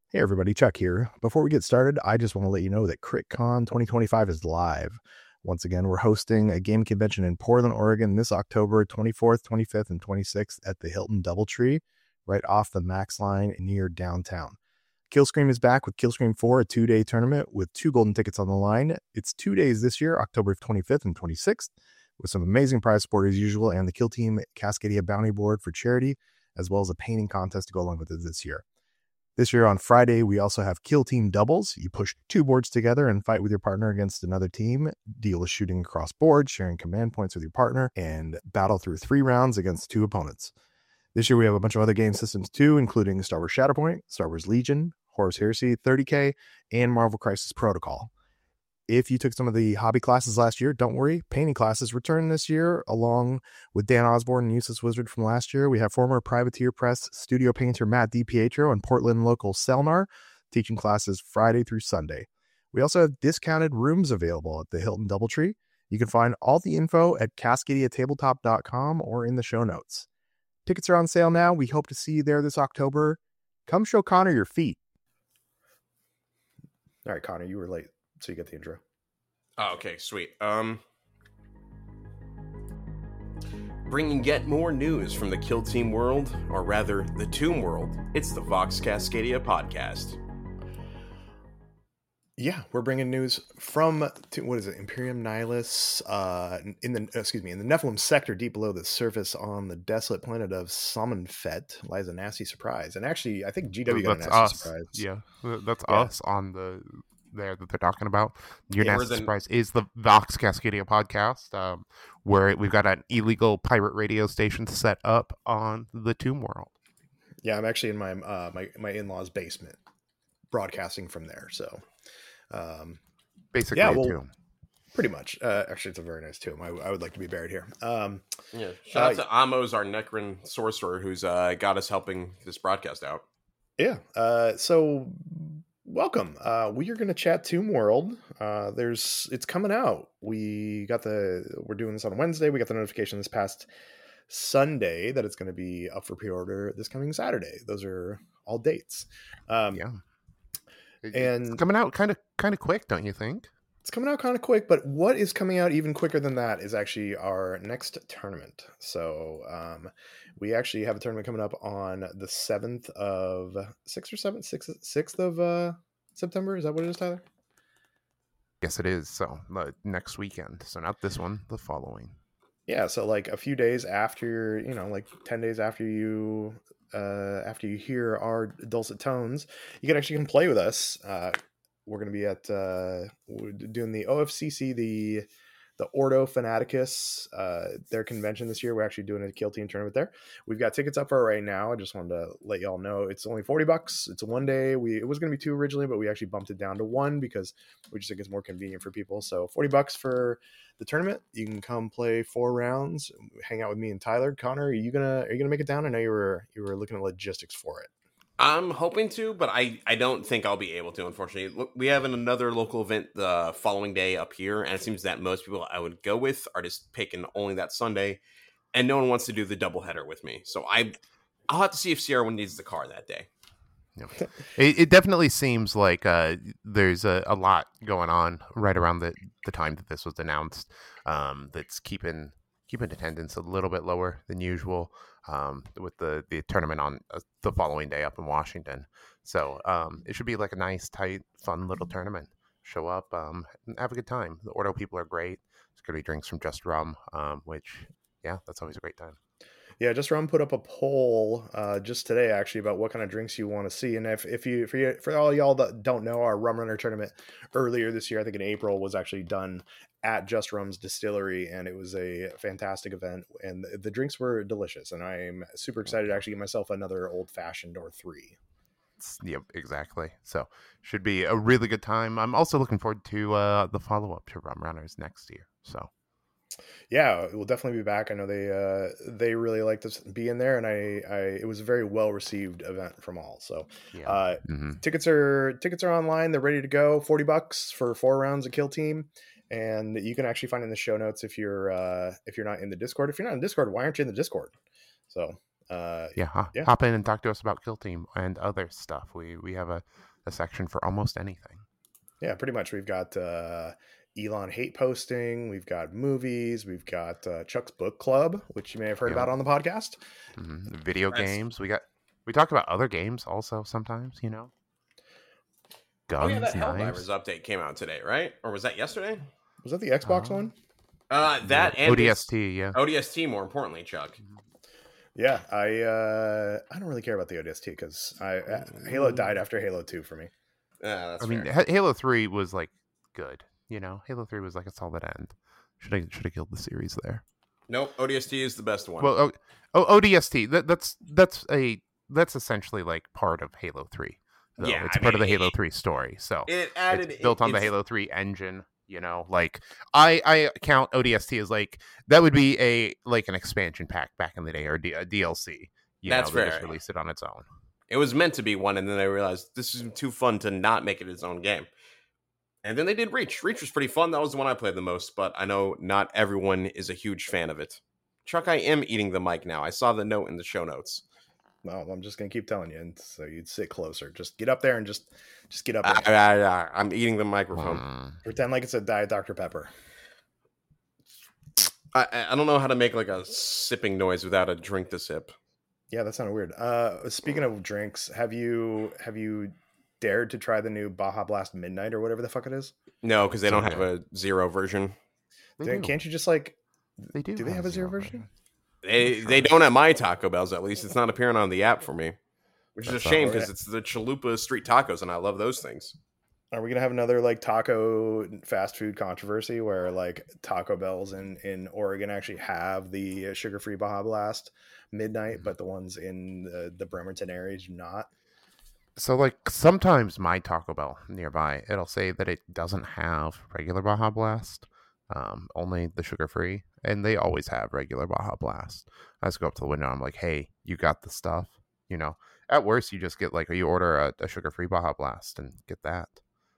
Hey everybody, Chuck here. Before we get started, I just want to let you know that CritCon 2025 is live. Once again, we're hosting a game convention in Portland, Oregon this October 24th, 25th, and 26th at the Hilton Doubletree, right off the Max line near downtown. Killscream is back with Killscream 4, a 2-day tournament with 2 golden tickets on the line. It's 2 days this year, October 25th and 26th, with some amazing prize support as usual, and the Kill Team Cascadia Bounty Board for charity, as well as a painting contest to go along with it this year. This year on Friday, we also have Kill Team Doubles. You push 2 boards together and fight with your partner against another team. Deal is shooting across boards, sharing command points with your partner, and battle through 3 rounds against 2 opponents. This year we have a bunch of other game systems too, including Star Wars Shatterpoint, Star Wars Legion, Horus Heresy 30K, and Marvel Crisis Protocol. If you took some of the hobby classes last year, don't worry. Painting classes return this year, along with Dan Osborne and Useless Wizard from last year. We have former Privateer Press studio painter Matt DiPietro and Portland local Selnar teaching classes Friday through Sunday. We also have discounted rooms available at the Hilton Doubletree. You can find all the info at cascadiatabletop.com or in the show notes. Tickets are on sale now. We hope to see you there this October. Come show Connor your feet. All right, Connor, you were late, so you get the intro. Oh, okay, sweet. Bringing yet more news from the Kill Team world, or rather, the Tomb world. It's the Vox Cascadia podcast. Yeah, we're bringing news from what is it, Imperium Nihilus, in the Nephilim sector, deep below the surface on the desolate planet of Samenfet, lies a nasty surprise. And actually, I think GW got a nasty surprise. Yeah, that's us on the there that they're talking about. Your nasty surprise is the Vox Cascadia podcast, where we've got an illegal pirate radio station set up on the Tomb world. Yeah, I'm actually in my my in-laws' basement, broadcasting from there. So. Basically, yeah, tomb. Pretty much. Actually, it's a very nice tomb. I would like to be buried here. Shout out to Amos, our Necron sorcerer, who's got us helping this broadcast out. Yeah. So welcome. We are going to chat Tomb World. It's coming out. We're doing this on Wednesday. We got the notification this past Sunday that it's going to be up for pre-order this coming Saturday. Those are all dates. Yeah. It's coming out kind of quick, don't you think? It's coming out kind of quick, but what is coming out even quicker than that is actually our next tournament. So we actually have a tournament coming up on the 6th of September. Is that what it is, Tyler? Yes, it is. So next weekend. So not this one, the following. Yeah, so like a few days after, like 10 days after you hear our dulcet tones, you can actually come play with us. We're going to be at doing the OFCC, the Ordo Fanaticus, their convention this year. We're actually doing a Kill Team tournament there. We've got tickets up for it right now. I just wanted to let y'all know it's only $40. It's a 1 day. It was going to be 2 originally, but we actually bumped it down to 1 because we just think it's more convenient for people. So $40 for the tournament. You can come play 4 rounds, hang out with me and Tyler. Connor, are you gonna make it down? I know you were looking at logistics for it. I'm hoping to, but I don't think I'll be able to, unfortunately. Look, we have another local event the following day up here, and it seems that most people I would go with are just picking only that Sunday, and no one wants to do the doubleheader with me. So I'll have to see if Sierra needs the car that day. Yeah. It definitely seems like there's a lot going on right around the time that this was announced. That's keeping attendance a little bit lower than usual. With the tournament on the following day up in Washington. So it should be like a nice, tight, fun little tournament. Show up, and have a good time. The Ordo people are great. There's going to be drinks from Just Rum, which, yeah, that's always a great time. Yeah, Just Rum put up a poll just today, actually, about what kind of drinks you want to see. And for all y'all that don't know, our Rum Runner tournament earlier this year, I think in April, was actually done at Just Rum's distillery, and it was a fantastic event, and the drinks were delicious, and I'm super excited to actually get myself another old fashioned or 3. Yep, exactly. So should be a really good time. I'm also looking forward to the follow-up to Rum Runners next year. So yeah, we'll definitely be back. I know they really liked us being there, and it was a very well received event from all. So yeah. Tickets are online. They're ready to go. $40 for 4 rounds of Kill Team. And you can actually find in the show notes if you're not in the Discord. If you're not in Discord, why aren't you in the Discord? So Yeah. Hop in and talk to us about Kill Team and other stuff. We have a section for almost anything. Yeah, pretty much. We've got Elon hate posting. We've got movies. We've got Chuck's Book Club, which you may have heard about on the podcast. Video games. We talk about other games also sometimes, Guns, that knives. Helldivers update came out today, right? Or was that yesterday? Was that the Xbox one? That and ODST, yeah. ODST, more importantly, Chuck. Yeah, I don't really care about the ODST because Halo died after Halo 2 for me. That's fair. mean, Halo 3 was like good. Halo 3 was like a solid end. Should have killed the series there. Nope, ODST is the best one. Well, ODST. That's essentially like part of Halo 3. Though. Yeah, It's part of the Halo 3 story. So it's built on the Halo 3 engine. Like I count ODST as like that would be an expansion pack back in the day or a DLC. That's fair. They just released it on its own. It was meant to be one, and then they realized this is too fun to not make it its own game. And then they did Reach. Reach was pretty fun. That was the one I played the most, but I know not everyone is a huge fan of it. Chuck, I am eating the mic now. I saw the note in the show notes. Well, I'm just going to keep telling you, and so you'd sit closer. Just get up there and just get up there. I'm eating the microphone. Pretend like it's a Diet Dr. Pepper. I don't know how to make like a sipping noise without a drink to sip. Yeah, that sounded weird. Speaking of drinks, have you dared to try the new Baja Blast Midnight or whatever the fuck it is? No, because they don't have a zero version. Can't you just They do. Do they have a zero version? They don't at my Taco Bells, at least. It's not appearing on the app for me, which is a shame because it's the Chalupa street tacos, and I love those things. Are we gonna have another taco fast food controversy where Taco Bells in Oregon actually have the sugar-free Baja Blast Midnight, but the ones in the Bremerton area do not? So sometimes my Taco Bell nearby, it'll say that it doesn't have regular Baja Blast, only the sugar-free, and they always have regular Baja Blast. I just go up to the window and I'm like, hey, you got the stuff? At worst, you just get you order a sugar-free Baja Blast and get that.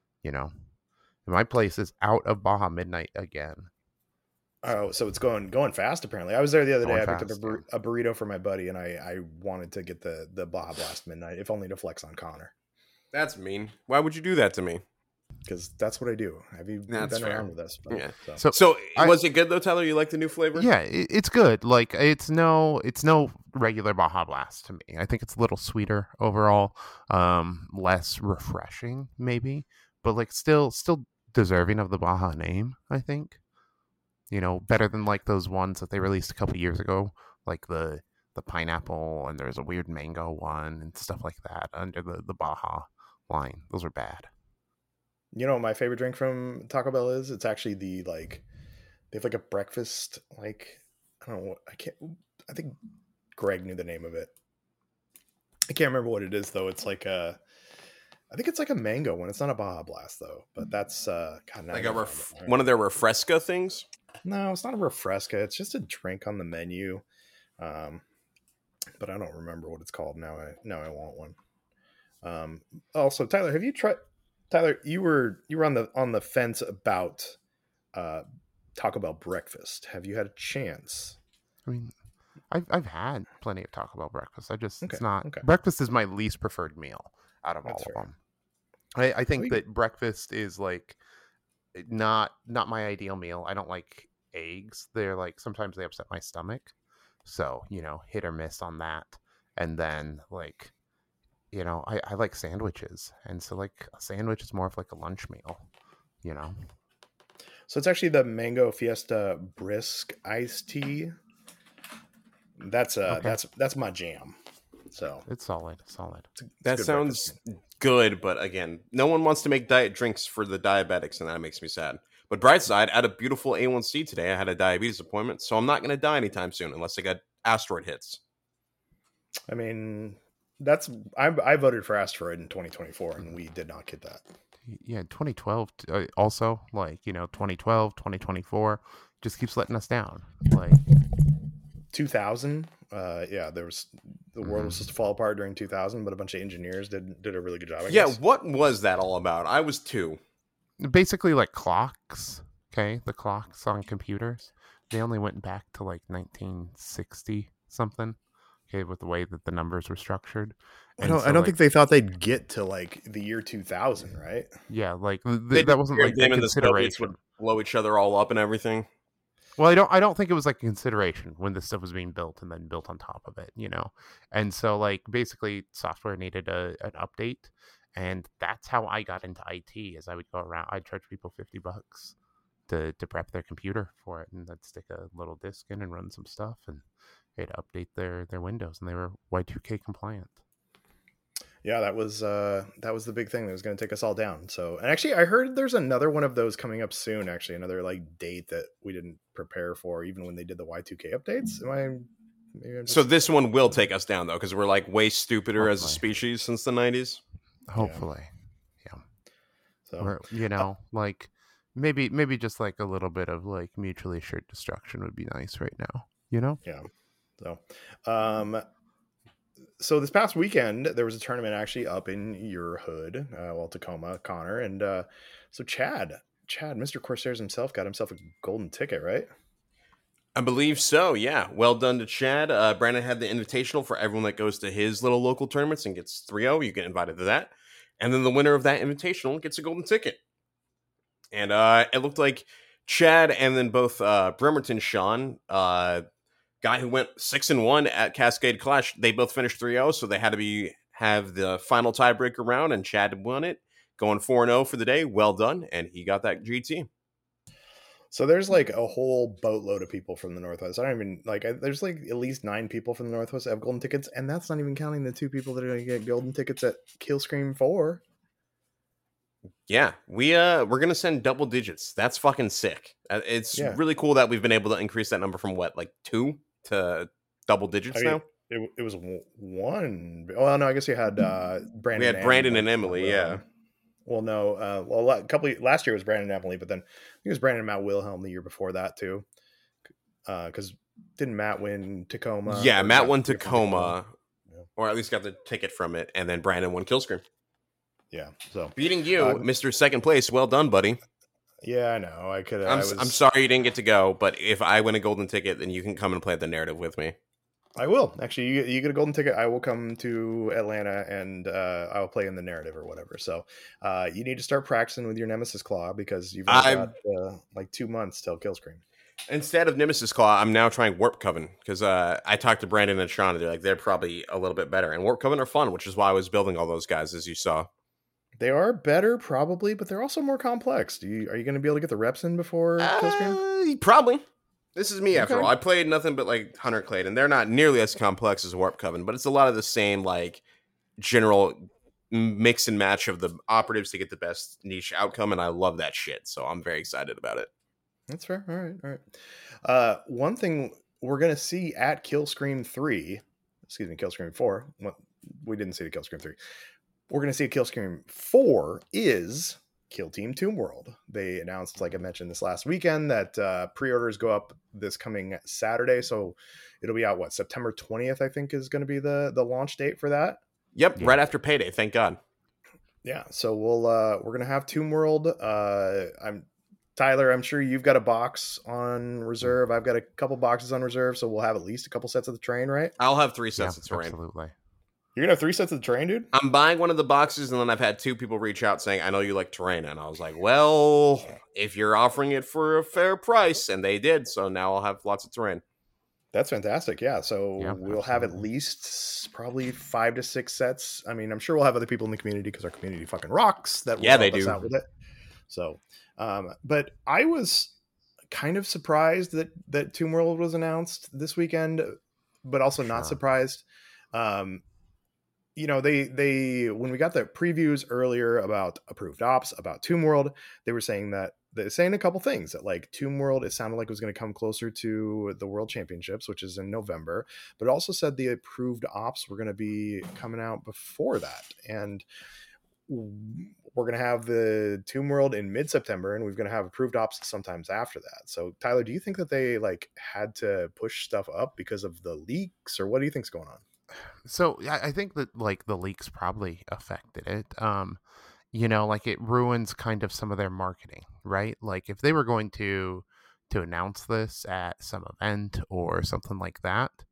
My place is out of Baja Midnight again. Oh, so it's going fast apparently. I was there the other day. I picked fast, up a burrito for my buddy, and I wanted to get the Baja Blast Midnight, if only to flex on Connor. That's mean. Why would you do that to me? Because that's what I do. Have you been around with us? But, yeah. So was it good though, Tyler? You like the new flavor? Yeah, it's good. It's no regular Baja Blast to me. I think it's a little sweeter overall, less refreshing maybe, but still deserving of the Baja name. I think. Better than those ones that they released a couple years ago, like the pineapple, and there's a weird mango one and stuff like that under the Baja line. Those are bad. What my favorite drink from Taco Bell is? It's actually they have a breakfast, I don't know, I think Greg knew the name of it. I can't remember what it is though. It's I think it's a mango one. It's not a Baja Blast though, but that's one of their Refresca things. No, it's not a Refresca. It's just a drink on the menu. But I don't remember what it's called now. I want one. Also, Tyler, have you tried? Tyler, you were on the fence about Taco Bell breakfast. Have you had a chance? I mean, I've had plenty of Taco Bell breakfast. It's not okay. Breakfast is my least preferred meal out of all of them. I think that breakfast is not my ideal meal. I don't like eggs. They're sometimes they upset my stomach. So, hit or miss on that. And then I like sandwiches. And so a sandwich is more of a lunch meal, So it's actually the Mango Fiesta Brisk iced tea. That's my jam. So it's solid. That sounds good, but again, no one wants to make diet drinks for the diabetics, and that makes me sad. But bright side, I had a beautiful A1C today. I had a diabetes appointment, so I'm not going to die anytime soon unless I got asteroid hits. I mean, I voted for asteroid in 2024, and we did not get that. Yeah, 2012 also 2012, 2024 just keeps letting us down. 2000, there was the world was supposed to fall apart during 2000, but a bunch of engineers did a really good job. I guess. What was that all about? I was 2. Basically, clocks. Okay, the clocks on computers. They only went back to 1960 something. okay with the way that the numbers were structured. I don't think they thought they'd get to like the year 2000, right? Yeah, like They that wasn't like a them and the Soviets consideration. would blow each other all up and everything. Well, I don't think it was like a consideration when this stuff was being built and then built on top of it, you know. And so like basically software needed an update, and that's how I got into IT. As I would go around, I'd charge people $50 to prep their computer for it, and then stick a little disk in and run some stuff, and they'd update their Windows, and they were Y2K compliant. Yeah, that was the big thing that was going to take us all down. So, and actually, I heard there's another one of those coming up soon. Actually, another like date that we didn't prepare for, even when they did the Y2K updates. So this one will take us down though, because we're like way stupider as a Hopefully. species since the 90s. Hopefully, yeah. So, Or, you know, like maybe just like a little bit of like mutually assured destruction would be nice right now. You know? yeah. So this past weekend there was a tournament actually up in your hood, Tacoma, Connor, and so Chad, Mr. Corsairs himself, got himself a golden ticket, right? I believe so, yeah. Well done to Chad. Brandon had the invitational for everyone that goes to his little local tournaments and gets 3-0. You get invited to that. And then the winner of that invitational gets a golden ticket. And it looked like Chad and then both Bremerton Sean, guy who went 6-1 at Cascade Clash, they both finished 3-0, so they had to have the final tiebreaker round, and Chad won it, going 4-0 for the day. Well done, and he got that GT. So there's like a whole boatload of people from the Northwest. I don't even like. There's like at least 9 people from the Northwest that have golden tickets, and that's not even counting the 2 people that are going to get golden tickets at Killscream 4. Yeah, we're gonna send double digits. That's fucking sick. It's really cool that we've been able to increase that number from what, like 2 to double digits now. It was 1. Well, no, I guess you had Brandon. We had Brandon and Emily. Yeah. Well, no. Last year was Brandon and Emily, but then I think it was Brandon and Matt Wilhelm the year before that too. Because didn't Matt win Tacoma? Yeah, Matt won Tacoma, or at least got the ticket from it, and then Brandon won Killscream. Yeah, so beating you, Mr. Second Place. Well done, buddy. Yeah, I know. I could. I'm sorry you didn't get to go, but if I win a golden ticket, then you can come and play the narrative with me. I will. Actually, you get a golden ticket. I will come to Atlanta and I'll play in the narrative or whatever. So you need to start practicing with your Nemesis Claw because you've got like 2 months till Killscream. Instead of Nemesis Claw, I'm now trying Warp Coven because I talked to Brandon and Sean, and they're probably a little bit better. And Warp Coven are fun, which is why I was building all those guys, as you saw. They are better, probably, but they're also more complex. Are you going to be able to get the reps in before Killscream? Probably. This is me, after all. I played nothing but like Hunter Clade, and they're not nearly as complex as Warp Coven, but it's a lot of the same like general mix and match of the operatives to get the best niche outcome, and I love that shit. So I'm very excited about it. That's fair. All right. One thing we're going to see at Killscream 4. Well, we didn't see the Killscream 3. We're going to see a Killscream 4 is Kill Team Tomb World. They announced, like I mentioned this last weekend, that pre-orders go up this coming Saturday. So it'll be out, September 20th, I think is going to be the launch date for that. Yep. Yeah. Right after payday. Thank God. Yeah. So we're going to have Tomb World. Tyler, I'm sure you've got a box on reserve. I've got a couple boxes on reserve. So we'll have at least a couple sets of the terrain, right? I'll have 3 sets of terrain. Absolutely. You're going to have 3 sets of the terrain, dude? I'm buying one of the boxes, and then I've had 2 people reach out saying, I know you like terrain. And I was like, well, if you're offering it for a fair price, and they did, so now I'll have lots of terrain. That's fantastic. Yeah. So we'll have at least probably 5 to 6 sets. I mean, I'm sure we'll have other people in the community because our community fucking rocks that will help us out with it. So, but I was kind of surprised that Tomb World was announced this weekend, but also not surprised. They when we got the previews earlier about approved ops, about Tomb World, they were saying a couple things that like Tomb World, it sounded like it was going to come closer to the World Championships, which is in November, but it also said the approved ops were going to be coming out before that. And we're going to have the Tomb World in mid-September, and we're going to have approved ops sometimes after that. So Tyler, do you think that they like had to push stuff up because of the leaks, or what do you think's going on? So I think that like the leaks probably affected it. Like it ruins kind of some of their marketing, right? Like if they were going to announce this at some event or something like that,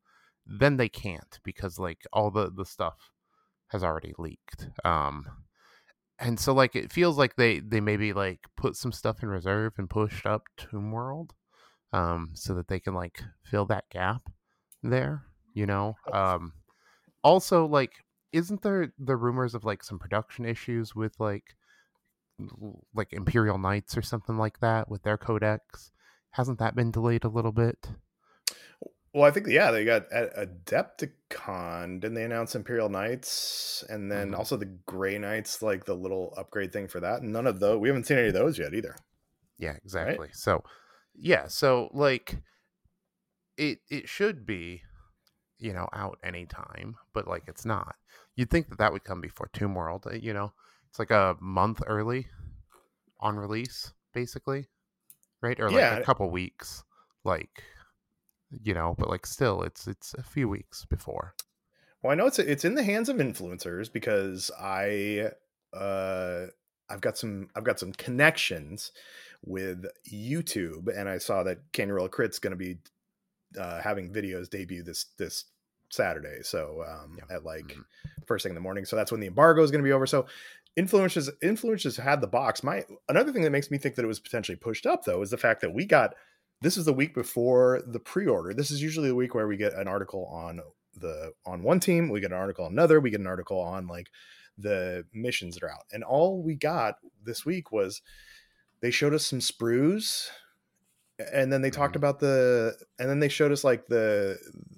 then they can't because like all the stuff has already leaked. And so like it feels like they maybe like put some stuff in reserve and pushed up Tomb World, so that they can like fill that gap there, you know. Also, like, isn't there the rumors of like some production issues with like Imperial Knights or something like that with their codex? Hasn't that been delayed a little bit? Well, I think they got Adepticon. Didn't they announce Imperial Knights and then also the Grey Knights, like the little upgrade thing for that? None of those. We haven't seen any of those yet either. Yeah, exactly. Right? So, yeah, so like it should be, you know, out anytime, but like it's not. You'd think that would come before Tomb World, you know. It's like a month early on release basically, right? Or like a couple weeks, like, you know, but like still it's a few weeks before. Well, I know it's in the hands of influencers because I've got some connections with YouTube, and I saw that Canarella Crit's going to be having videos debut this Saturday, so at like first thing in the morning. So that's when the embargo is going to be over. So influencers had the box. Another thing that makes me think that it was potentially pushed up though is the fact that this is the week before the pre-order. This is usually the week where we get an article on one team, we get an article on another, we get an article on like the missions that are out. And all we got this week was they showed us some sprues, and then they talked about and then they showed us like the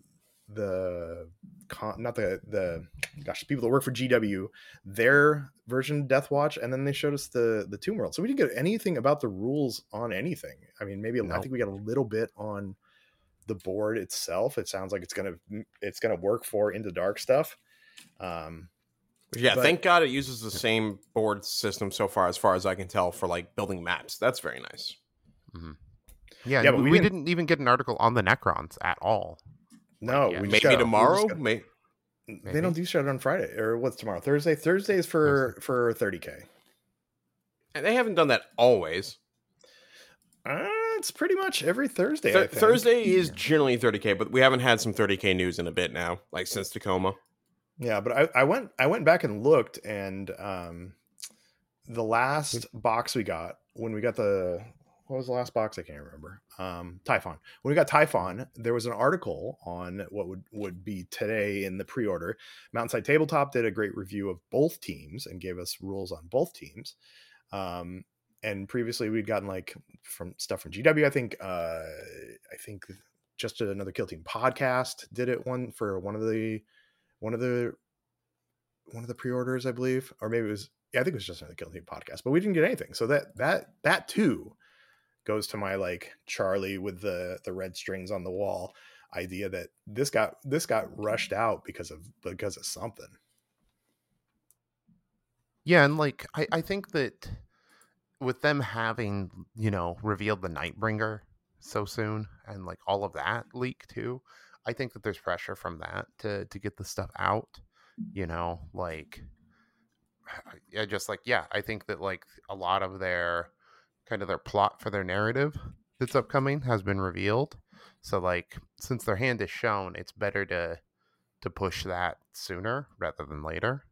people that work for GW, their version of Death Watch, and then they showed us the Tomb World. So we didn't get anything about the rules on anything. I mean, maybe I think we got a little bit on the board itself. It sounds like it's gonna work for Into Dark stuff. Thank God it uses the same board system so far as I can tell, for like building maps. That's very nice. Mm-hmm. Yeah, but we didn't even get an article on the Necrons at all. No, maybe tomorrow. Maybe. They don't do shit on Friday, or what's tomorrow? Thursday. Thursday is for 30K. And they haven't done that always. It's pretty much every Thursday. Thursday is generally 30K, but we haven't had some 30K news in a bit now, like since Tacoma. Yeah, but I went back and looked, and the last box we got when we got what was the last box? I can't remember. Typhon. When we got Typhon, there was an article on what would be today in the pre-order. Mountainside Tabletop did a great review of both teams and gave us rules on both teams. And previously we'd gotten like from GW. I think Just Another Kill Team podcast did it one of the pre-orders, I believe, or maybe it was. Yeah, I think it was Just Another Kill Team podcast, but we didn't get anything. So that too goes to my like Charlie with the red strings on the wall idea that this got rushed out because of something. Yeah, and like I think that with them having, you know, revealed the Nightbringer so soon and like all of that leak too, I think that there's pressure from that to get the stuff out, you know, like I think that like a lot of their plot for their narrative that's upcoming has been revealed. So like since their hand is shown, it's better to push that sooner rather than later.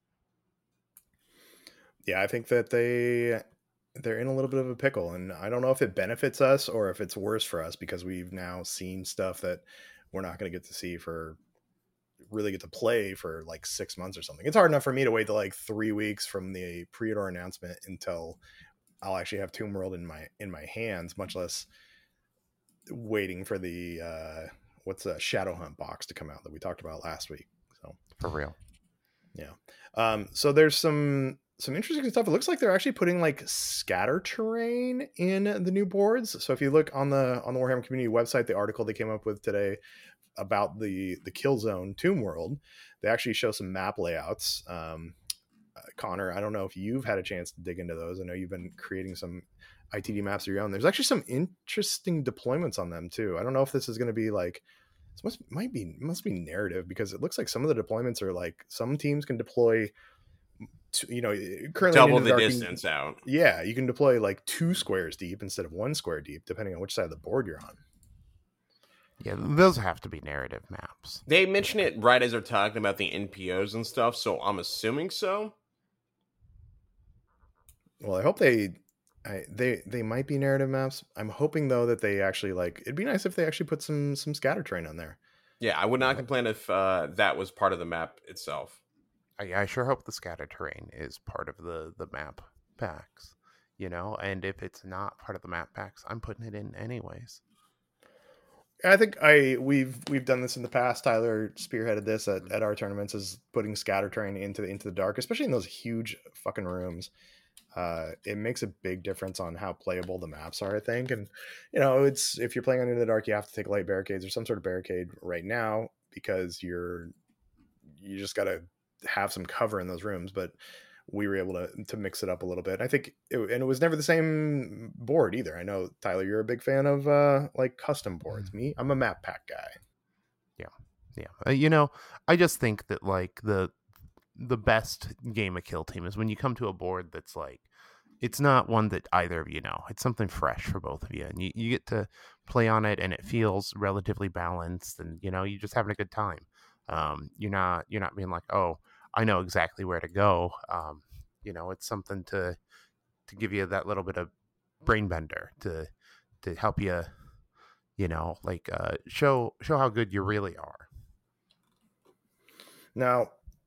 Yeah, I think that they're in a little bit of a pickle, and I don't know if it benefits us or if it's worse for us because we've now seen stuff that we're not going to get to see really get to play for like 6 months or something. It's hard enough for me to wait to like 3 weeks from the pre-order announcement until I'll actually have Tomb World in my hands, much less waiting for the Shadowhunt box to come out that we talked about last week. So for real. Yeah. So there's some interesting stuff. It looks like they're actually putting like scatter terrain in the new boards. So if you look on the Warhammer community website, the article they came up with today about the Killzone Tomb World, they actually show some map layouts. Connor, I don't know if you've had a chance to dig into those. I know you've been creating some ITD maps of your own. There's actually some interesting deployments on them too. I don't know if this is going to be like, this must be narrative, because it looks like some of the deployments are like some teams can deploy, currently double the distance out. Yeah, you can deploy like 2 squares deep instead of 1 square deep, depending on which side of the board you're on. Yeah, those have to be narrative maps. They mention it right as they're talking about the NPOs and stuff, so I'm assuming so. Well, I hope they might be narrative maps. I'm hoping though that they actually like. It'd be nice if they actually put some scatter terrain on there. Yeah, I would not complain if that was part of the map itself. I sure hope the scatter terrain is part of the map packs, and if it's not part of the map packs, I'm putting it in anyways. I think we've done this in the past. Tyler spearheaded this at our tournaments, is putting scatter terrain into the dark, especially in those huge fucking rooms. It makes a big difference on how playable the maps are, I think. And it's, if you're playing under the dark, you have to take light barricades or some sort of barricade right now, because you just got to have some cover in those rooms. But we were able to mix it up a little bit. I think it was never the same board either. I know, Tyler, you're a big fan of like custom boards. Me, I'm a map pack guy. Yeah. I just think that like the best game of Kill Team is when you come to a board that's like, it's not one that either of you know. It's something fresh for both of you, and you get to play on it, and it feels relatively balanced, and you're just having a good time. You're not being like, oh, I know exactly where to go. It's something to give you that little bit of brain bender to help you, show how good you really are. Now,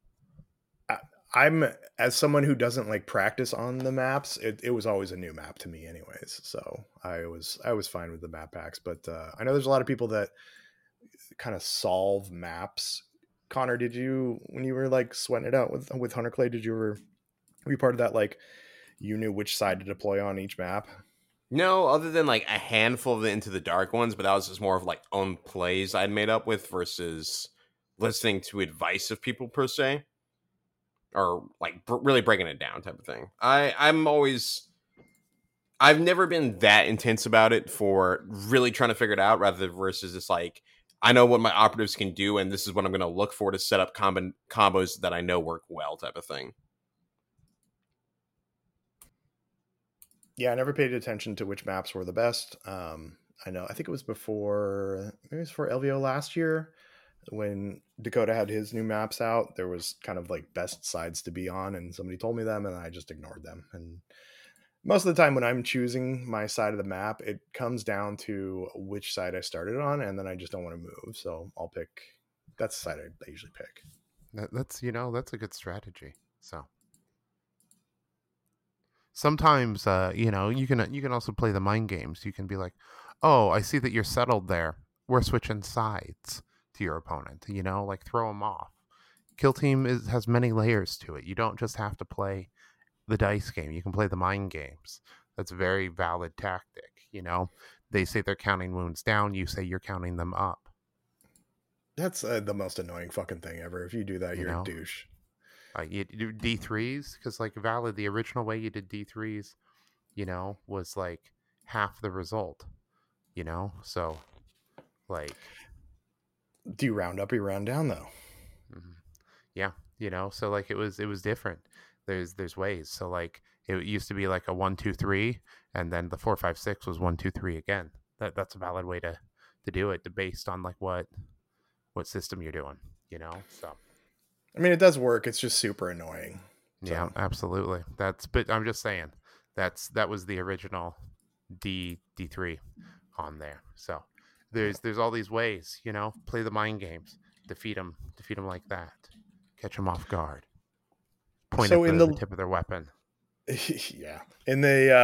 I'm, as someone who doesn't like practice on the maps, it was always a new map to me anyways. So I was fine with the map packs, but I know there's a lot of people that kind of solve maps. Connor, did you, when you were like sweating it out with Hunter Clay, were you part of that, like you knew which side to deploy on each map? No, other than like a handful of the Into the Dark ones, but that was just more of like own plays I'd made up with versus listening to advice of people per se, or like really breaking it down type of thing. I've never been that intense about it for really trying to figure it out, rather versus just like, I know what my operatives can do, and this is what I'm going to look for to set up combos that I know work well type of thing. Yeah, I never paid attention to which maps were the best. I think it was before LVO last year, when Dakota had his new maps out. There was kind of like best sides to be on, and somebody told me them, and I just ignored them. And most of the time when I'm choosing my side of the map, it comes down to which side I started on, and then I just don't want to move. So I'll pick, that's the side I usually pick. That's a good strategy. So sometimes, you can also play the mind games. You can be like, oh, I see that you're settled there. We're switching sides to your opponent, like throw them off. Kill Team has many layers to it. You don't just have to play the dice game. You can play the mind games. That's a very valid tactic. They say they're counting wounds down. You say you're counting them up. That's the most annoying fucking thing ever. If you do that, you're a douche. You do D3s, because like valid, the original way you did D3s, was like half the result. So like, do you round up or you round down though? Mm-hmm. Yeah, so like it was different. There's ways. So like it used to be like a 1 2 3, and then the 4 5 6 was 1 2 3 again. That's a valid way to do it, based on like what system you're doing. So I mean, it does work. It's just super annoying. So. Yeah, absolutely. But I'm just saying that was the original D3 on there. So there's all these ways, play the mind games, defeat them like that, catch them off guard, point at the tip of their weapon. Yeah. In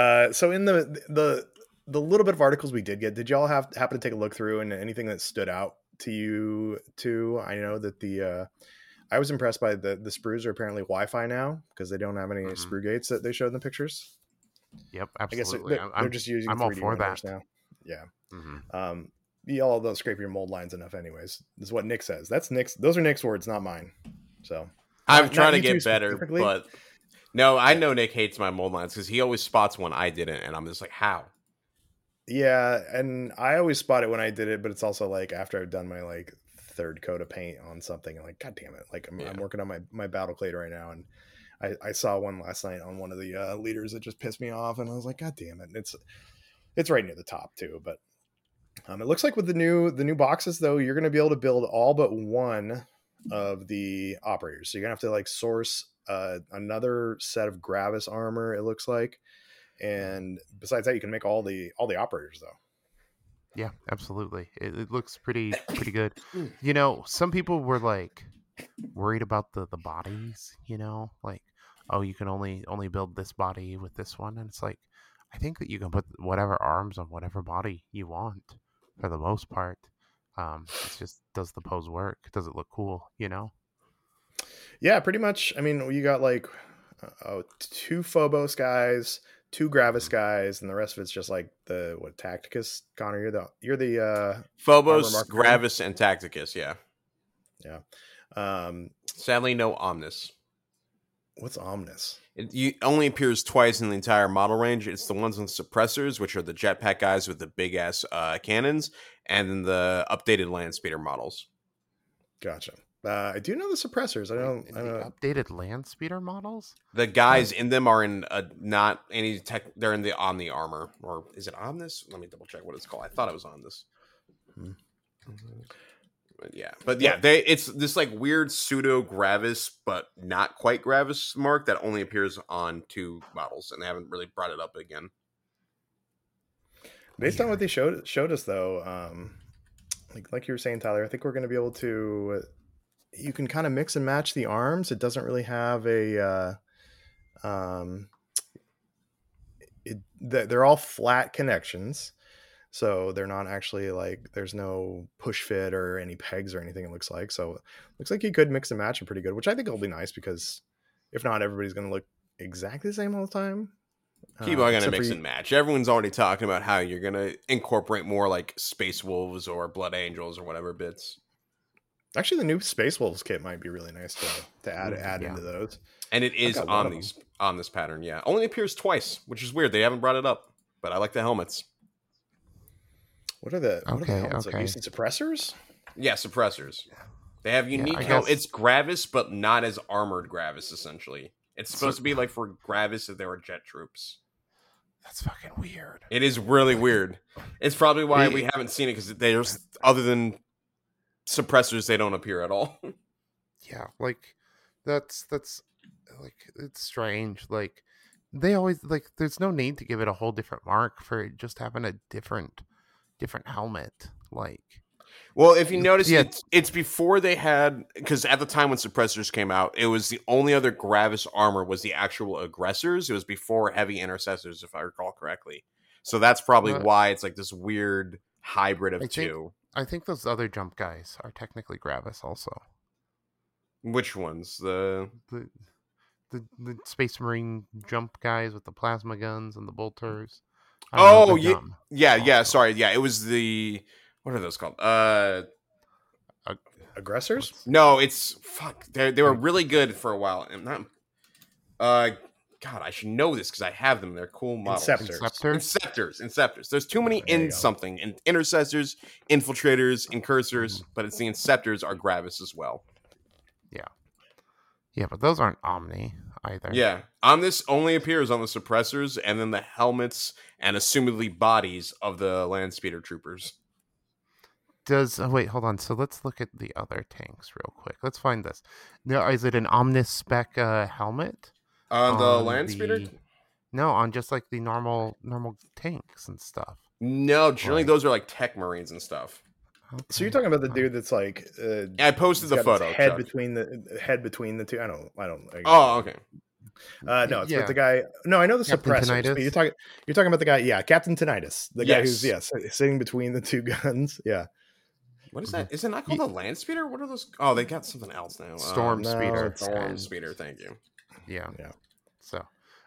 the little bit of articles we did get, did y'all happen to take a look through, and anything that stood out to you too? I know that I was impressed by the sprues are apparently Wi-Fi now, because they don't have any sprue gates that they showed in the pictures. Yep, absolutely. I guess they're just using 3D all for that now. Yeah. Mm-hmm. Y'all don't scrape your mold lines enough anyways. This is what Nick says. That's Nick's. Those are Nick's words, not mine. So I'm trying to get better, but no, I know Nick hates my mold lines because he always spots when I didn't, and I'm just like, how? Yeah, and I always spot it when I did it, but it's also like after I've done my like third coat of paint on something, and like, god damn it, like I'm working on my battle clade right now, and I saw one last night on one of the leaders that just pissed me off, and I was like, god damn it. It's right near the top too, but It looks like with the new boxes though, you're going to be able to build all but one of the operators. So you're gonna have to like source another set of Gravis armor. It looks like, and besides that, you can make all the operators though. Yeah, absolutely. It looks pretty good. You know, some people were like worried about the bodies. You know, like, oh, you can only build this body with this one, and it's like, I think that you can put whatever arms on whatever body you want for the most part. It's just, does the pose work? Does it look cool? You know? Yeah, pretty much. I mean, you got like 2 Phobos guys, 2 Gravis guys, and the rest of it's just like the Tacticus. Connor, you're the Phobos, Gravis, and Tacticus. Yeah. Sadly, no Omnis. What's Omnis? It only appears twice in the entire model range. It's the ones on suppressors, which are the jetpack guys with the big ass cannons, and then the updated land speeder models. Gotcha. I do know the suppressors. I don't. Updated land speeder models. The guys in them are in not any tech. They're in the Omni armor, or is it Omnis? Let me double check what it's called. I thought it was Omnis. But yeah, it's this like weird pseudo Gravis, but not quite Gravis mark that only appears on 2 models, and they haven't really brought it up again. Based on what they showed us, though, like you were saying, Tyler, I think we're going to be able to. You can kind of mix and match the arms. It doesn't really have a. They're all flat connections. So they're not actually like, there's no push fit or any pegs or anything, it looks like. So it looks like you could mix and match them pretty good, which I think will be nice, because if not, everybody's going to look exactly the same all the time. People are going to mix and match. Everyone's already talking about how you're going to incorporate more like Space Wolves or Blood Angels or whatever bits. Actually, the new Space Wolves kit might be really nice to add into those. And it is on this pattern, yeah. Only appears twice, which is weird. They haven't brought it up, but I like the helmets. What are the helmets? Like, you said suppressors? Yeah, suppressors. They have unique helmets. It's Gravis, but not as armored Gravis, essentially. It's supposed to be like for Gravis if they were jet troops. That's fucking weird. It is really weird. It's probably why we haven't seen it, because there's, other than suppressors, they don't appear at all. Yeah, like that's like, it's strange. Like, they always, like, there's no need to give it a whole different mark for just having a different helmet. Like, well, if you notice, it's before they had, because at the time when suppressors came out, it was the only other Gravis armor was the actual aggressors. It was before heavy intercessors, if I recall correctly. So that's probably why it's like this weird hybrid of two. I think those other jump guys are technically Gravis also. Which ones? The Space Marine jump guys with the plasma guns and the bolters. Oh, yeah. Sorry. Yeah, it was the, what are those called? Aggressors? No, it's, fuck. They were really good for a while. And not, God, I should know this because I have them. They're cool models. Inceptors. There's too many something. And intercessors, infiltrators, incursors, but it's the Inceptors are Gravis as well. Yeah. Yeah, but those aren't Omni either. Yeah. Omnis only appears on the suppressors and then the helmets and assumedly bodies of the land speeder troopers. Wait, hold on. So let's look at the other tanks real quick. Let's find this. Now, is it an Omnis spec helmet? On the land speeder? No, on just like the normal tanks and stuff. No, generally those are like tech marines and stuff. Okay. So you're talking about the dude that's like I posted the photo. Head between the two. I don't. Oh, okay. No, it's with the guy. No, I know the suppressors. But you're talking about the guy. Yeah, Captain Tinnitus, the guy who's sitting between the two guns. Yeah. What is that? Is it not called a land speeder? What are those? Oh, they got something else now. Storm speeder. Storm speeder. Thank you. Yeah. So,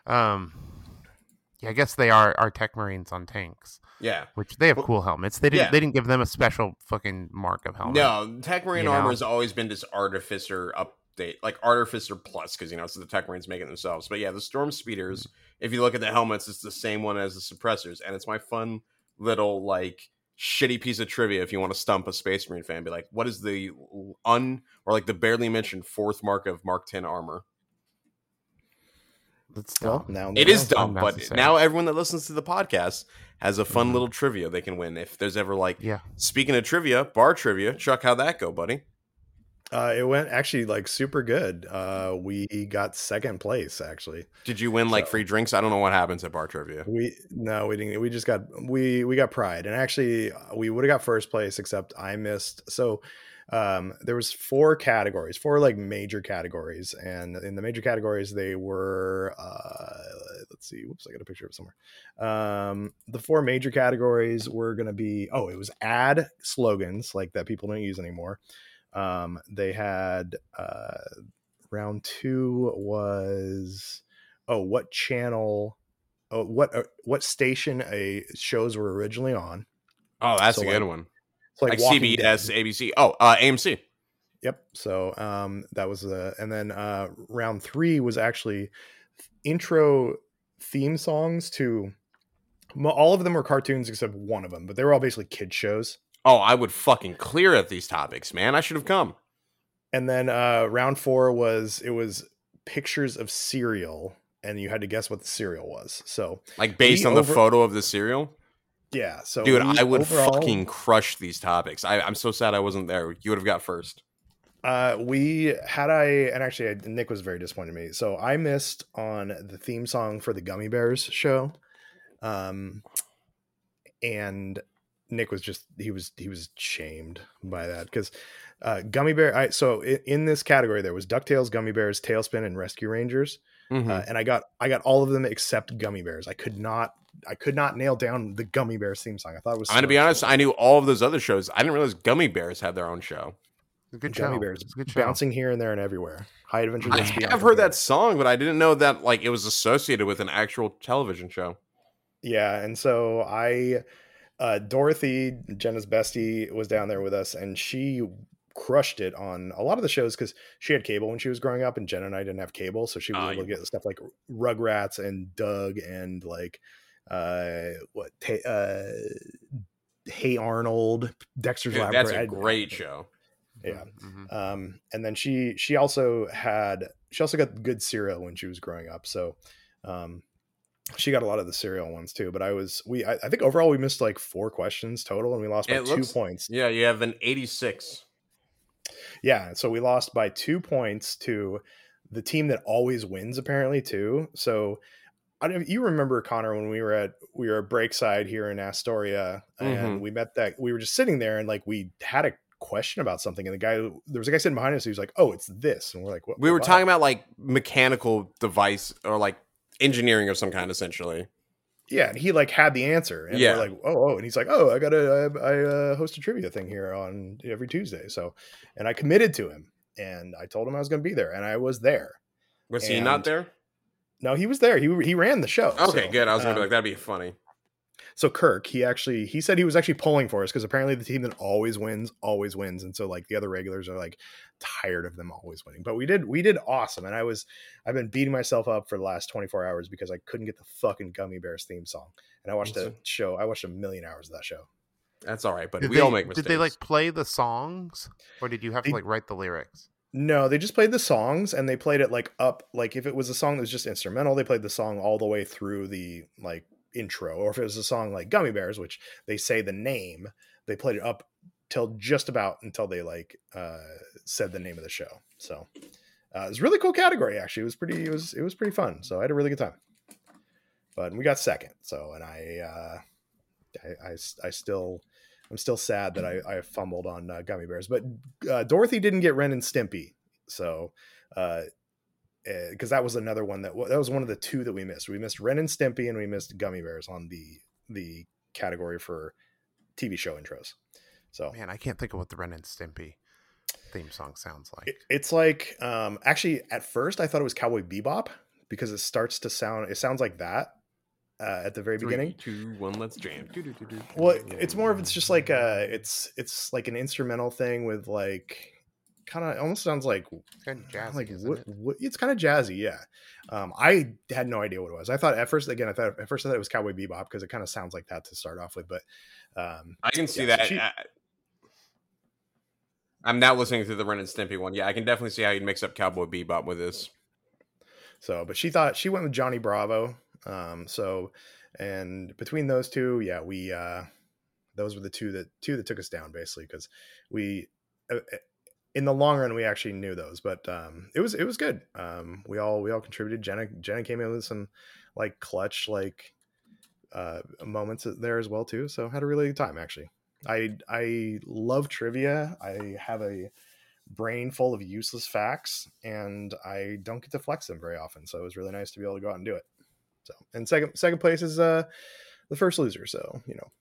I guess they are tech marines on tanks. Yeah, which they have cool helmets. They didn't give them a special fucking mark of helmet. No, tech marine armor has always been this Artificer update, like Artificer Plus, because so the tech marines make it themselves. But yeah, the Storm speeders. If you look at the helmets, it's the same one as the suppressors, and it's my fun little like shitty piece of trivia. If you want to stump a Space Marine fan, be like, what is the the barely mentioned 4th mark of Mark 10 armor? That's Well, dumb. now It is dumb, but Unnecessary. now everyone that listens to the podcast has a fun Mhm. little trivia they can win. If there's ever like, Yeah. speaking of trivia, bar trivia, Chuck, how'd that go, buddy? It went actually like super good. We got second place actually. Did you win like So- free drinks? I don't know what happens at bar trivia. We didn't. We just got we got pride, and actually we would have got first place except I missed. So there was four like major categories, and in the major categories they were let's see. Whoops, I got a picture of it somewhere. The four major categories were going to be it was ad slogans like that people don't use anymore. They had round two was what channel. What station shows were originally on. Oh, that's So, a good like, one. So Like Walking CBS, Dead. ABC. Oh, AMC. Yep. So that was and then round three was actually intro theme songs to all of them were cartoons except one of them, but they were all basically kid shows. Oh, I would fucking clear at these topics, man. I should have come. And then round four was pictures of cereal, and you had to guess what the cereal was. So Like based We on the over- photo of the cereal. yeah, so Dude, we I would overall- fucking crush these topics. I'm so sad I wasn't there. You would have got first. Nick was very disappointed in me. So I missed on the theme song for the Gummy Bears show. And Nick was he was shamed by that because Gummy Bear. In this category there was DuckTales, Gummy Bears, Tailspin, and Rescue Rangers. Mhm. And I got all of them except Gummy Bears. I could not nail down the Gummy Bears theme song. I thought it was. I'm gonna be honest. I knew all of those other shows. I didn't realize Gummy Bears had their own show. It's a good Gummy show. Bears It's a good show. bouncing here and there and everywhere. High Adventures. I That's Beyond have heard that Compare. song, but I didn't know that like it was associated with an actual television show. Yeah, and so Dorothy, Jenna's bestie, was down there with us, and she crushed it on a lot of the shows because she had cable when she was growing up, and Jenna and I didn't have cable, so she was able to get stuff like Rugrats and Doug and like Hey Arnold, Dexter's Dude, Laboratory. that's a I- great show. Yeah. Mhm. And then she also got good cereal when she was growing up, so she got a lot of the cereal ones too. But I think overall we missed like 4 questions total, and we lost by 2 points. Yeah, you have an 86. Yeah, so we lost by 2 points to the team that always wins, apparently too. So I don't know if you remember, Connor, when we were at Breakside here in Astoria, and we were just sitting there, and like we had a question about something, and there was a guy sitting behind us. He was like, "Oh, it's this," and we're like, "What?" We were talking about like mechanical device or like engineering of some kind, essentially. Yeah, and he like had the answer, and Yeah. we're like, "Oh," and he's like, "Oh, I host a trivia thing here on every Tuesday." So, and I committed to him, and I told him I was going to be there, and I was there. Was he not there? No, he was there. He ran the show. Okay, so, good. I was gonna be like, that'd be funny. So Kirk, he said he was actually pulling for us because apparently the team that always wins, and so like the other regulars are like tired of them always winning. But we did awesome, and I've been beating myself up for the last 24 hours because I couldn't get the fucking Gummy Bears theme song, and I watched a million hours of that show. That's all right, but Did we they, all make mistakes. Did they like play the songs, or did you have to like write the lyrics? No, they just played the songs, and they played it like up, like if it was a song that was just instrumental, they played the song all the way through the like intro, or if it was a song like Gummy Bears, which they say the name, they played it up till just about until they like said the name of the show. So it was a really cool category, actually. It was pretty fun. So I had a really good time. But we got second. So, and I'm still sad that I fumbled on Gummy Bears, but Dorothy didn't get Ren and Stimpy. So, because that was another one that was one of the 2 that we missed. We missed Ren and Stimpy, and we missed Gummy Bears on the category for TV show intros. So, Man, I can't think of what the Ren and Stimpy theme song sounds like. it's like actually at first I thought it was Cowboy Bebop because it sounds like that at the very 3, beginning. 2, 1, let's jam. Well, it's more of it's just like it's like an instrumental thing with like kind of almost sounds like It's kind of jazzy, like isn't it? it's kind of jazzy, yeah. I had no idea what it was. I thought at first it was Cowboy Bebop because it kind of sounds like that to start off with, but I can see yeah, that. so I'm now listening to the Ren and Stimpy one. Yeah, I can definitely see how you'd mix up Cowboy Bebop with this. So, but she thought she went with Johnny Bravo. And between those two, yeah, we those were the two that took us down basically, because we in the long run we actually knew those, but it was good. We all contributed. Jenna came in with some like clutch moments there as well too, so had a really good time actually. I love trivia. I have a brain full of useless facts, and I don't get to flex them very often, so it was really nice to be able to go out and do it. So, and second place is the first loser, so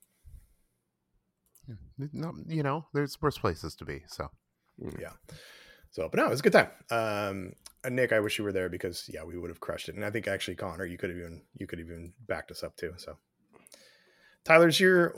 No, there's worse places to be. So yeah. So, but no, it was a good time. Nick, I wish you were there, because yeah, we would have crushed it. And I think actually, Connor, you could have even backed us up too. So, Tyler's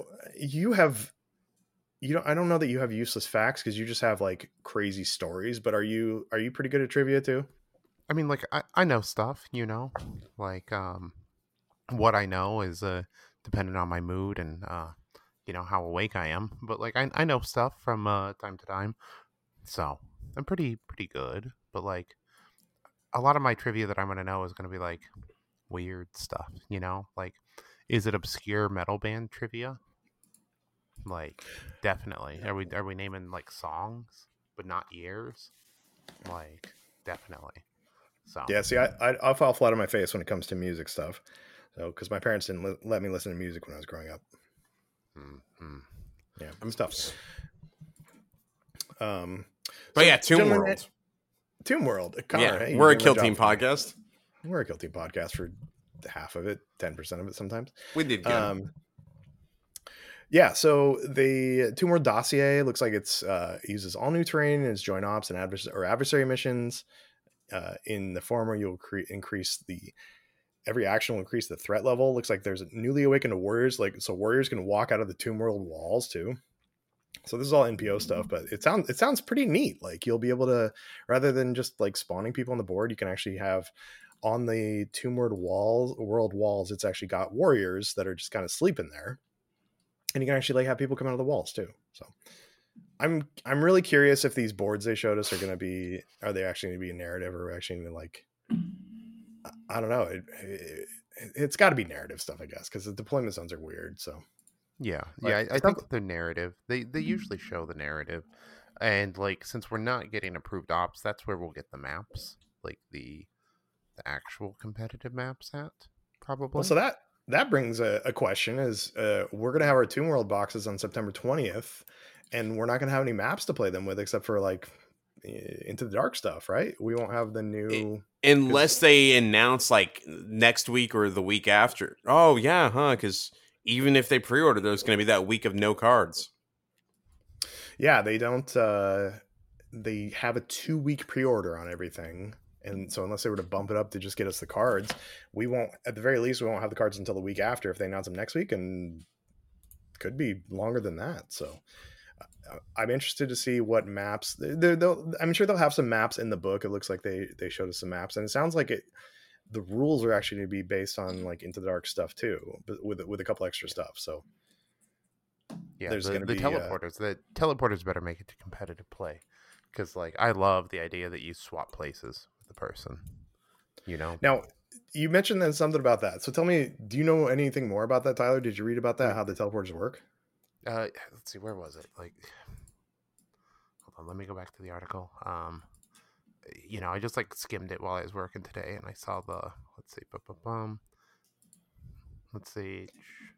I don't know that you have useless facts, because you just have like crazy stories. But are you pretty good at trivia too? I mean, like I know stuff, like what I know is dependent on my mood and how awake I am. But like I know stuff from time to time, so I'm pretty good. But like a lot of my trivia that I'm gonna know is gonna be like weird stuff, like is it obscure metal band trivia? Like definitely. Are we naming like songs but not years? Like definitely. So Yeah. See, I fall flat on my face when it comes to music stuff. So, because my parents didn't let me listen to music when I was growing up. mm-hmm. Yeah, it's tough. But yeah, Tomb World. Tomb World. Connor, Yeah, hey, we're a Kill Team podcast. We're a Kill Team podcast for half of it, 10% of it sometimes. We did good. Yeah, so the Tomb World dossier looks like it uses all new terrain in its joint ops and adversary missions. In the former, you'll increase every action will increase the threat level. Looks like there's newly awakened warriors, so warriors can walk out of the Tomb World walls too. So this is all NPO stuff, but it sounds pretty neat. Like you'll be able to, rather than just like spawning people on the board, you can actually have on the Tomb World walls. It's actually got warriors that are just kind of sleeping there, and you can actually like have people come out of the walls too. So I'm really curious if these boards they showed us are they actually going to be a narrative, or actually going to like, I don't know. It's got to be narrative stuff, I guess, because the deployment zones are weird. So yeah, I think the narrative they usually show the narrative, and like since we're not getting approved ops, that's where we'll get the maps, like the actual competitive maps at probably. Well, so that brings a question: is we're gonna have our Tomb World boxes on September 20th, and we're not gonna have any maps to play them with except for like Into the Dark stuff, right? We won't have the new unless they announce like next week or the week after. Oh yeah, because even if they pre-order, there's going to be that week of no cards. Yeah, they don't. They have a 2-week pre-order on everything, and so unless they were to bump it up to just get us the cards, we won't. At the very least, we won't have the cards until the week after if they announce them next week, and could be longer than that. So I'm interested to see what maps. I'm sure they'll have some maps in the book. It looks like they showed us some maps, and it sounds like the rules are actually going to be based on like Into the Dark stuff too, but with a couple extra stuff. So yeah, there's going to be teleporters. The teleporters better make it to competitive play, because like I love the idea that you swap places with the person. Now you mentioned then something about that. So tell me, do you know anything more about that, Tyler? Did you read about that? How the teleporters work? Let's see, where was it? Like, hold on, let me go back to the article. I just like skimmed it while I was working today, and I saw let's see.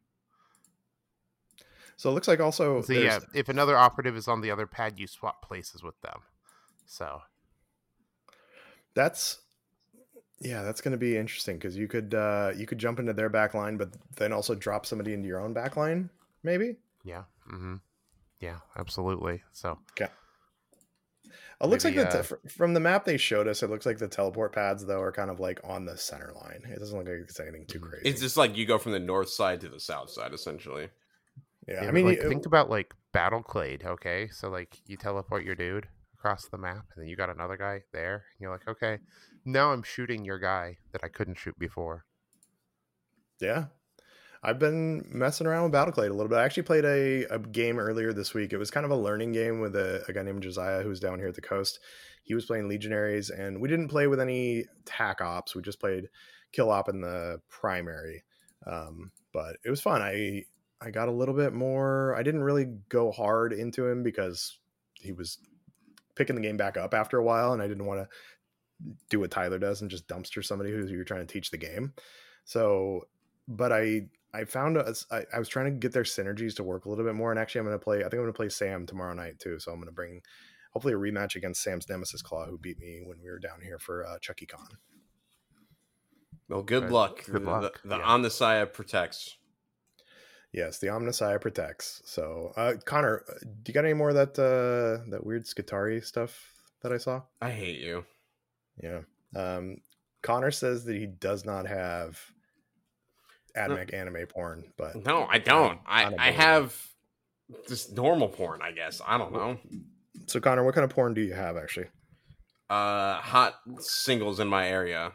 So it looks like also, if another operative is on the other pad, you swap places with them. So that's going to be interesting, because you could jump into their back line, but then also drop somebody into your own back line, maybe. Yeah. Mm-hmm. Yeah, absolutely. So okay. It looks like from the map they showed us, it looks like the teleport pads though are kind of like on the center line. It doesn't look like it's anything too crazy. It's just like you go from the north side to the south side, essentially. Yeah, I mean, like, think about like Battleclade. Okay, so like you teleport your dude across the map, and then you got another guy there, and you're like, okay, now I'm shooting your guy that I couldn't shoot before. Yeah, I've been messing around with Battleclade a little bit. I actually played a game earlier this week. It was kind of a learning game with a guy named Josiah who's down here at the coast. He was playing Legionaries, and we didn't play with any TAC ops. We just played Kill Op in the primary. But it was fun. I got a little bit more. I didn't really go hard into him because he was picking the game back up after a while, and I didn't want to do what Tyler does and just dumpster somebody who you're trying to teach the game. So, but I found I was trying to get their synergies to work a little bit more. And actually, I think I'm going to play Sam tomorrow night too. So I'm going to bring hopefully a rematch against Sam's Nemesis Claw, who beat me when we were down here for Chucky Con. Well, good luck. Good luck. The Omnissiah protects. Yes, the Omnissiah protects. So, Connor, do you got any more of that weird Skitarii stuff that I saw? I hate you. Yeah. Connor says that he does not have AdMech anime porn, but No, I don't. I have just normal porn, I guess. I don't know. So, Connor, what kind of porn do you have actually? Hot singles in my area.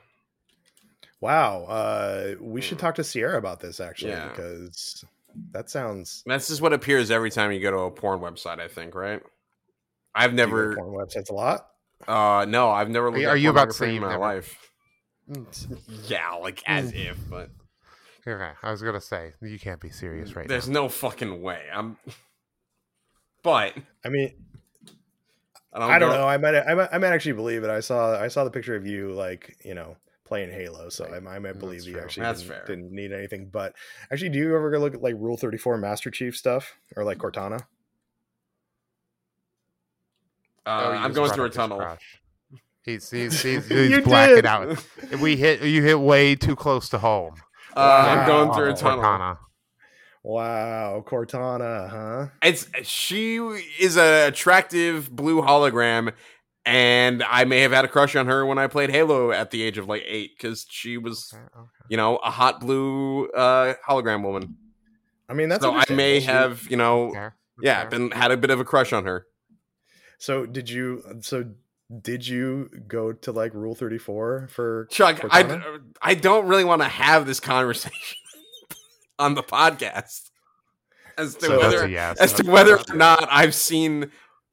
Wow. We should talk to Sierra about this actually, Yeah. because that sounds. That's just what appears every time you go to a porn website, I think, right? I've Do you go to never. porn websites a lot. No, I've never looked Are at you about to pornography say in you've my never- life. Yeah, like as if, but Okay, I was gonna say you can't be serious right there's now. no fucking way. But I mean, I I don't know. I might actually believe it. I saw the picture of you, like, playing Halo, so I might That's believe you true. actually That's fair. didn't need anything. But actually, do you ever go look at like Rule 34 Master Chief stuff or like Cortana? I'm going through a tunnel. He's You blacking did. out. You hit way too close to home. I'm going through a Wow. tunnel. Cortana. Wow, Cortana, huh? She is an attractive blue hologram, and I may have had a crush on her when I played Halo at the age of like 8 because she was, Okay. a hot blue hologram woman. I mean, that's So I may understandable. have, Fair. had a bit of a crush on her. So did you go to like Rule 34 for Chuck, Cortana? I don't really want to have this conversation on the podcast as to So That's whether a yes. as to whether or not I've seen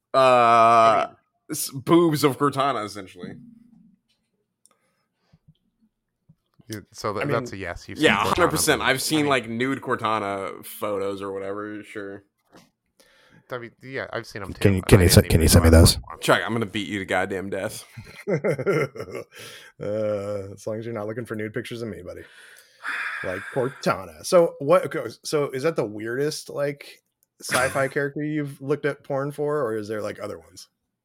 boobs of Cortana, essentially. So I mean, that's a yes. You've Yeah, seen 100%. Cortana I've boobs. seen I mean, like nude Cortana photos or whatever. Sure, yeah, I've seen them too. Can you and I didn't can you even send me know I those? looked for 'em. Chuck, I'm gonna beat you to goddamn death. As long as you're not looking for nude pictures of me, buddy. Like Cortana. So what? Okay, so is that the weirdest like sci-fi character you've looked at porn for, or is there like other ones?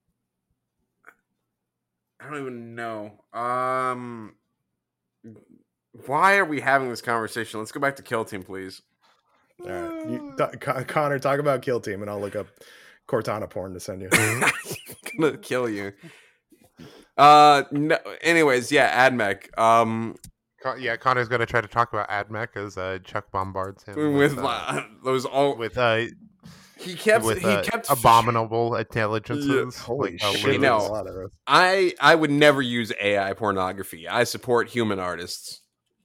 I don't even know. Why are we having this conversation? Let's go back to Kill Team, please. All right, Connor, talk about Kill Team, and I'll look up Cortana porn to send you. I'm gonna kill you. No. Anyways, yeah, AdMech. Yeah, Connor's going to try to talk about AdMech as Chuck bombards him With those all with he kept abominable intelligences. Holy like, shit! You there's know. a lot of those. I would never use AI pornography. I support human artists.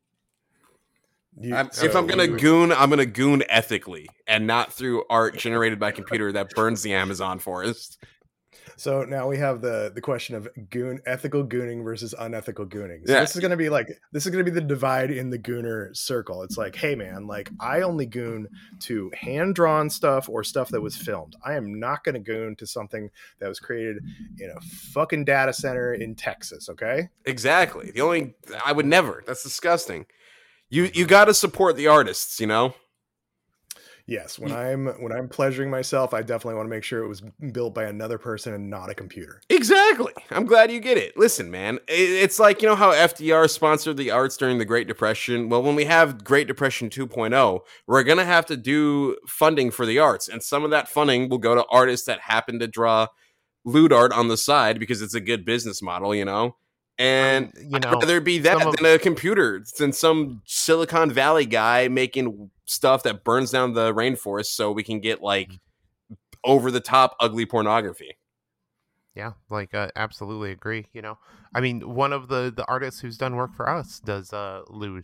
If I'm gonna goon, I'm gonna goon ethically and not through art generated by computer that burns the Amazon forest. So now we have the question of ethical gooning versus unethical gooning. So Yeah. this is gonna be the divide in the gooner circle. It's like, hey man, like I only goon to hand drawn stuff or stuff that was filmed. I am not gonna goon to something that was created in a fucking data center in Texas. Okay. Exactly. I would never. That's disgusting. You got to support the artists, you know. Yes, when I'm pleasuring myself, I definitely want to make sure it was built by another person and not a computer. Exactly. I'm glad you get it. Listen, man, it's like, how FDR sponsored the arts during the Great Depression. Well, when we have Great Depression 2.0, we're going to have to do funding for the arts. And some of that funding will go to artists that happen to draw lewd art on the side because it's a good business model, And I'd rather be that than a computer, than some Silicon Valley guy making stuff that burns down the rainforest so we can get like over the top ugly pornography. Yeah, absolutely agree. I mean, one of the artists who's done work for us does lewd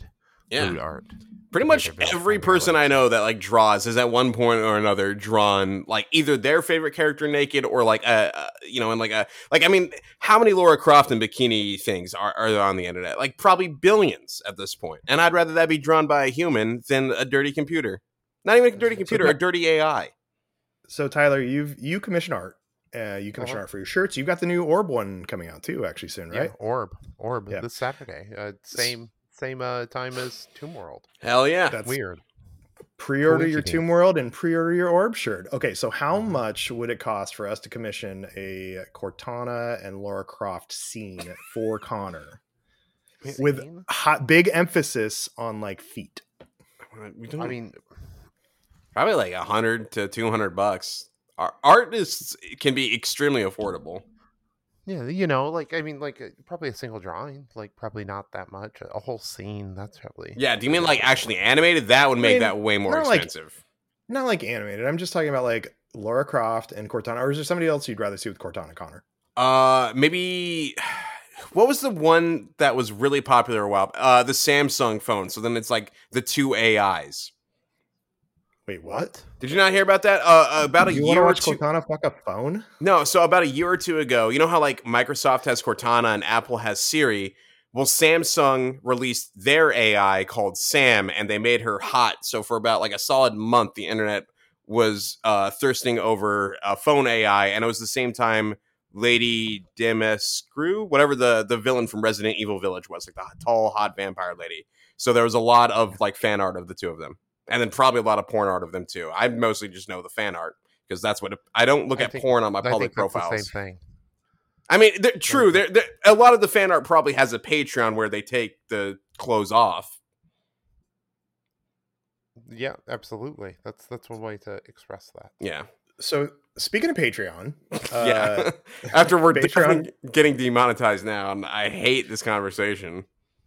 Yeah. lewd art. Pretty much every person I know that like draws has at one point or another drawn like either their favorite character naked or like in like I mean, how many Lara Croft and bikini things are there on the internet? Like probably billions at this point. And I'd rather that be drawn by a human than a dirty computer. Not even a dirty computer, a dirty AI. So Tyler, you commission art. You commission art for your shirts. You've got the new Orb one coming out too, actually soon, right? Yeah, Orb this Saturday. Same time as Tomb World. Hell yeah. That's weird. Pre-order your Tomb World and pre-order your Orb shirt. Okay, so how much would it cost for us to commission a Cortana and Lara Croft scene for Connor? With big emphasis on like feet. I mean, probably like $100 to $200. Art can be extremely affordable. Yeah, probably a single drawing, probably not that much. A whole scene, that's probably. Yeah, do you mean like actually animated? That would make that way more expensive. Not like animated. I'm just talking about like Lara Croft and Cortana. Or is there somebody else you'd rather see with Cortana, Connor? Maybe. What was the one that was really popular a while? The Samsung phone. So then it's like the two AIs. Wait, what? Did you not hear about that? About a year or two. Cortana fuck a phone? No, so about a year or two ago, you know how like Microsoft has Cortana and Apple has Siri? Well, Samsung released their AI called Sam, and they made her hot. So for about like a solid month, the internet was thirsting over a phone AI, and it was the same time Lady Dimitrescu, whatever the villain from Resident Evil Village was, like the tall, hot vampire lady. So there was a lot of like fan art of the two of them. And then probably a lot of porn art of them too. I mostly just know the fan art because that's what I don't look at porn on my public profiles. The same thing. I mean, true. A lot of the fan art probably has a Patreon where they take the clothes off. Yeah, absolutely. That's one way to express that. Yeah. So speaking of Patreon, yeah. After we're getting demonetized now, and I hate this conversation.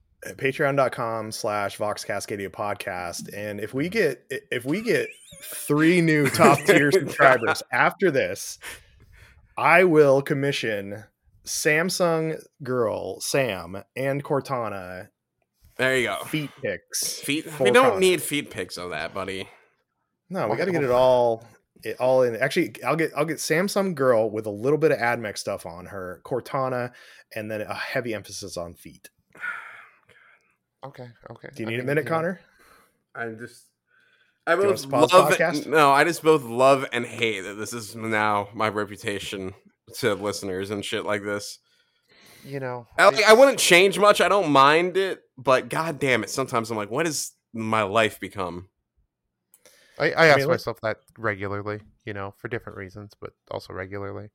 Patreon.com/Vox Cascadia podcast. And if we get 3 new top tier subscribers after this, I will commission Samsung girl Sam and Cortana. There you go. Feet pics. We don't need feet pics of that, buddy. No, we got to get it all in. Actually, I'll get Samsung girl with a little bit of AdMech stuff on her, Cortana, and then a heavy emphasis on feet. Okay. Do you need a minute, Connor? I both love and hate that this is now my reputation to listeners and shit like this. I wouldn't change much. I don't mind it, but god damn it, sometimes I'm like, what has my life become? I ask myself that regularly, for different reasons, but also regularly.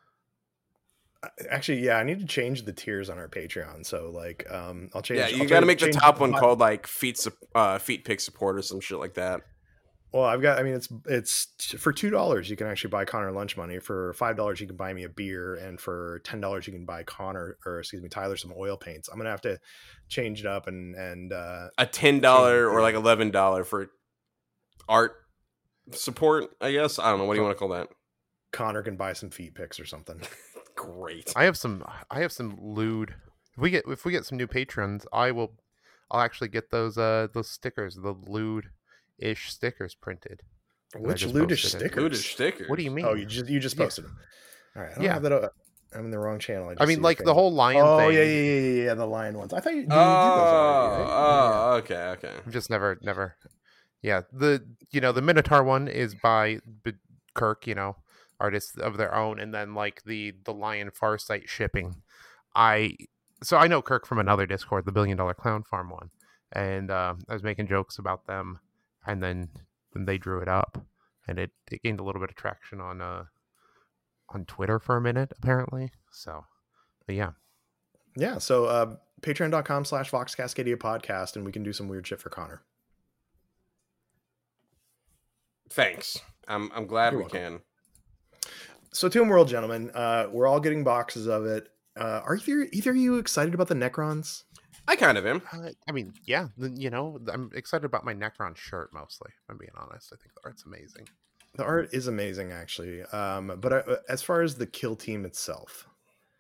Actually, yeah, I need to change the tiers on our Patreon. So, I'll change. Yeah, you got to make the top one called like feet pick support or some shit like that. Well, it's for $2 you can actually buy Connor lunch money. For $5 you can buy me a beer, and for $10 you can buy Tyler some oil paints. I'm gonna have to change it up and a $10 or like $11 for art support. I guess I don't know. What do you want to call that? Connor can buy some feet pics or something. Great. I have some lewd. If we get some new patrons, I'll actually get those stickers, the lewd-ish stickers printed. Which lewdish stickers? Lewdish stickers. What do you mean? Oh, you just posted them. All right. I don't have that. I'm in the wrong channel. I mean, like the whole lion thing. Oh yeah, the lion ones. I thought you did those already, right? Okay. I've just never. Yeah, the Minotaur one is by Kirk. Artists of their own, and then like the Lion Farsight shipping. I know Kirk from another Discord, the $1 Billion Clown Farm one, and I was making jokes about them, and then they drew it up, and it gained a little bit of traction on Twitter for a minute apparently. So, but yeah. So patreon.com/Vox Cascadia podcast, and we can do some weird shit for Connor. Thanks. I'm glad we can. So Tomb World, gentlemen, we're all getting boxes of it. Are either of you excited about the Necrons? I kind of am. I mean, yeah, I'm excited about my Necron shirt mostly, if I'm being honest. I think the art's amazing. The art is amazing, actually. But as far as the kill team itself,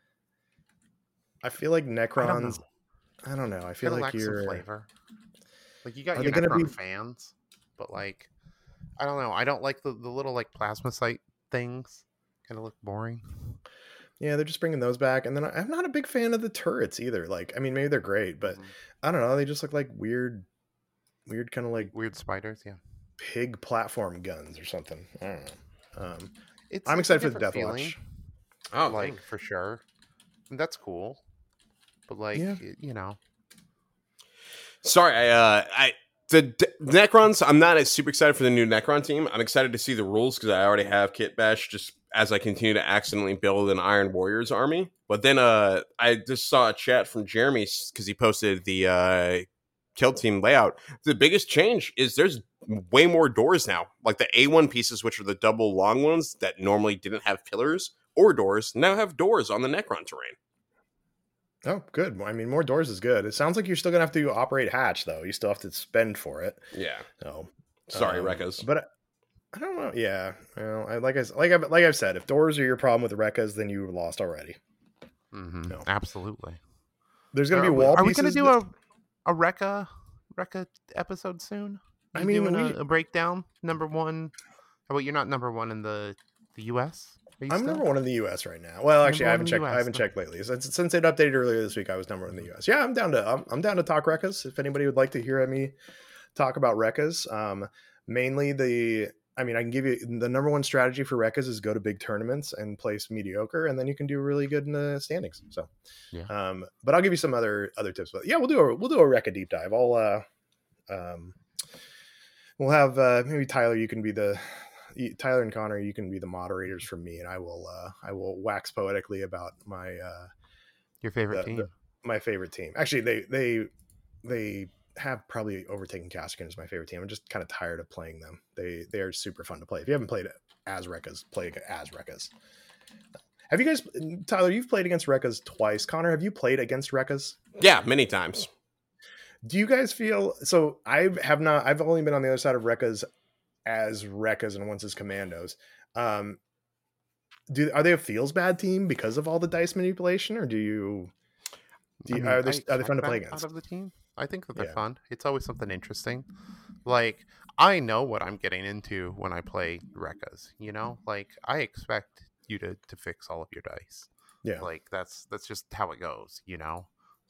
I feel like Necrons... I don't know. I feel like you're... Flavor. Like you got Are your they gonna Necron be? fans, but like I don't know. I don't like the little like plasma sight things. Kind of look boring. Yeah, they're just bringing those back, and then I'm not a big fan of the turrets either. Like, I mean, maybe they're great, but I don't know. They just look like weird kind of like Weird spiders. Yeah, pig platform guns or something. I don't know. it's I'm a excited for the different Death feeling. Watch. Oh, Like dang. for sure, and that's cool. But like Yeah. you know, Sorry, the Necrons. I'm not as super excited for the new Necron team. I'm excited to see the rules because I already have Kit Bash. Just as I continue to accidentally build an Iron Warriors army. But then I just saw a chat from Jeremy because he posted the kill team layout. The biggest change is there's way more doors now. Like the A1 pieces, which are the double long ones that normally didn't have pillars or doors, now have doors on the Necron terrain. Oh, good. Well, I mean, more doors is good. It sounds like you're still gonna have to operate hatch though. You still have to spend for it. Yeah. So Sorry, Rekkas. But I don't know. Yeah. Well, like I've said, if doors are your problem with the Rekkas, then you lost already. No. absolutely. There's gonna be wall Are we pieces. gonna do a Rekka episode soon? I You mean, doing a breakdown. Number one. How about you're not number one in the US? I'm number one in the US right now. Well, actually, I Number haven't one in checked. the I haven't US. checked lately. Since it updated earlier this week, I was number one in the US. Yeah, I'm down to talk Rekkas. If anybody would like to hear me talk about Rekkas, mainly I can give you the number one strategy for Rekkas is go to big tournaments and place mediocre, and then you can do really good in the standings. So, Yeah. But I'll give you some other tips. But yeah, we'll do a Rekka deep dive. We'll have maybe Tyler. You can be Tyler and Connor, you can be the moderators for me, and I will wax poetically about my Your favorite team. my favorite team. Actually, they have probably overtaken Kaskin as my favorite team. I'm just kind of tired of playing them. They are super fun to play. If you haven't played as Rekkas, play as Rekkas. Have you guys, Tyler? You've played against Rekkas twice. Connor, have you played against Rekkas? Yeah, many times. Do you guys feel so? I've only been on the other side of Rekkas as Rekkas and once as Commandos. Are they a feels bad team because of all the dice manipulation, or are they fun to play against? Out of the team, I think that they're Yeah. fun. It's always something interesting. Like I know what I'm getting into when I play Rekkas. You know, like I expect you to fix all of your dice. Yeah. Like that's just how it goes. You know.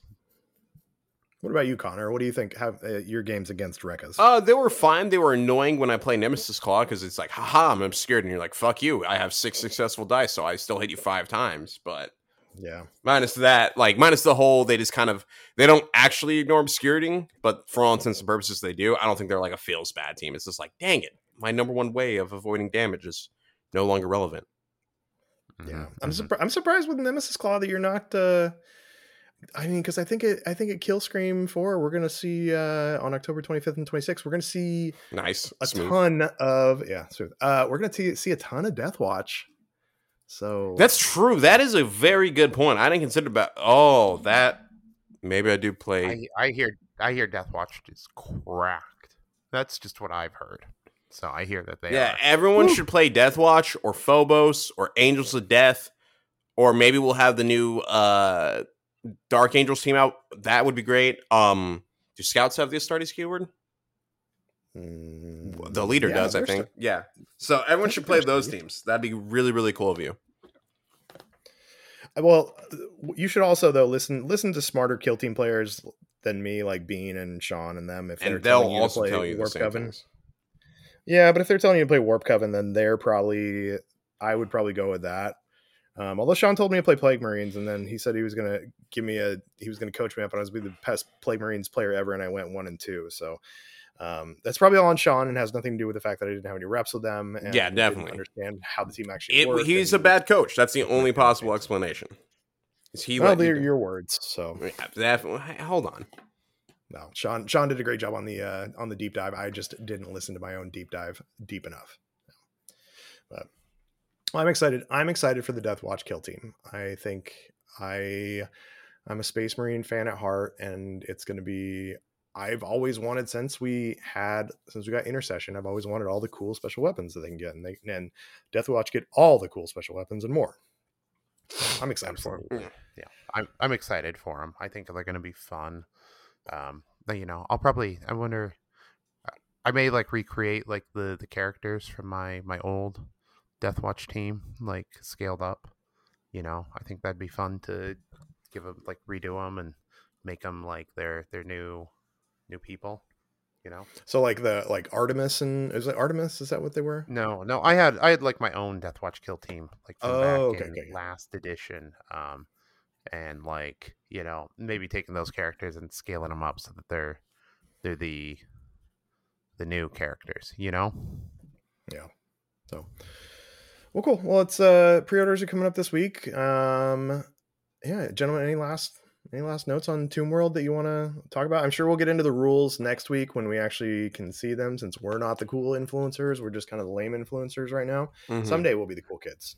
What about you, Connor? What do you think? Have your games against Rekkas? They were fine. They were annoying when I play Nemesis Claw because it's like, haha, I'm obscured, and you're like, fuck you. I have 6 successful dice, so I still hit you 5 times. But yeah, minus that, minus the whole, they don't actually ignore obscurity, but for all intents and purposes, they do. I don't think they're like a feels bad team. It's just like, dang it, my number one way of avoiding damage is no longer relevant. Yeah, I'm surprised with Nemesis Claw that you're not. Because I think at Killscream 4 we're gonna see on October 25th and 26th we're gonna see ton of we're gonna see a ton of Death Watch. So that's true. That is a very good point. I didn't consider that. Maybe I do play. I hear Death Watch is cracked. That's just what I've heard. So I hear that they are. Everyone should play Death Watch or Phobos or Angels of Death, or maybe we'll have the new Dark Angels team out. That would be great. Do Scouts have the Astartes keyword? The leader does, I think. Yeah. So everyone should play those teams. That'd be really, really cool of you. Well, you should also though listen to smarter kill team players than me, like Bean and Sean and them. If they'll also tell you Warp the same Coven. things. Yeah, but if they're telling you to play Warp Coven, then I would probably go with that. Although Sean told me to play Plague Marines, and then he said he was going to coach me up, and I was be the best Plague Marines player ever, and I went 1-2. So that's probably all on Sean, and has nothing to do with the fact that I didn't have any reps with them. And yeah, definitely didn't understand how the team actually worked. He's a bad coach. That's the only possible explanation. They're your words. So yeah, definitely. Hold on. No, Sean did a great job on the deep dive. I just didn't listen to my own deep dive deep enough. But I'm excited. I'm excited for the Death Watch kill team. I think I'm a Space Marine fan at heart, and it's going to be. I've always wanted since we got Intercession. I've always wanted all the cool special weapons that they can get, and Death Watch get all the cool special weapons and more. I'm excited for them. Yeah, I'm excited for them. I think they're going to be fun. I'll probably. I wonder. I may like recreate like the characters from my old Deathwatch team, like scaled up. I think that'd be fun to give them like redo them and make them like their new people. So like Artemis, and is it Artemis? Is that what they were? No, I had like my own Deathwatch kill team like from back in last edition. And like maybe taking those characters and scaling them up so that they're the new characters. Yeah. So, well, cool. Well, it's pre-orders are coming up this week. Yeah, gentlemen, any last notes on Tomb World that you want to talk about? I'm sure we'll get into the rules next week when we actually can see them, since we're not the cool influencers. We're just kind of the lame influencers right now. Mm-hmm. Someday we'll be the cool kids.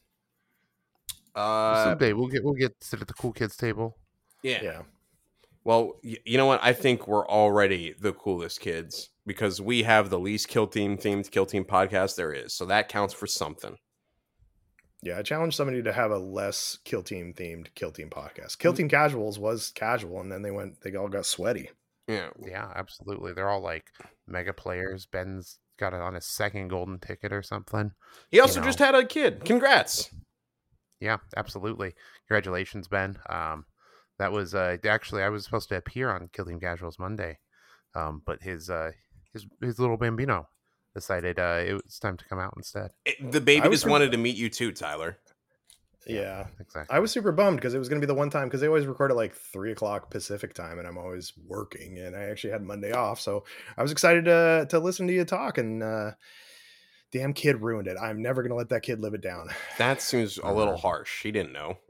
Someday we'll get to sit at the cool kids table. Yeah. Well, you know what? I think we're already the coolest kids because we have the least Kill Team themed Kill Team podcast there is. So that counts for something. Yeah, I challenged somebody to have a less Kill Team themed Kill Team podcast. Kill Team Casuals was casual, and then they all got sweaty. Yeah, absolutely. They're all like mega players. Ben's got it on his second golden ticket or something. He also just had a kid. Congrats. Yeah, absolutely. Congratulations, Ben. That was actually I was supposed to appear on Kill Team Casuals Monday, but his little bambino decided it was time to come out instead. The baby just wanted to meet you too, Tyler. Yeah, exactly. I was super bummed because it was going to be the one time, because they always record at like 3:00 Pacific time, and I'm always working, and I actually had Monday off, so I was excited to listen to you talk, and damn kid ruined it. I'm never going to let that kid live it down. That seems a little harsh. He didn't know.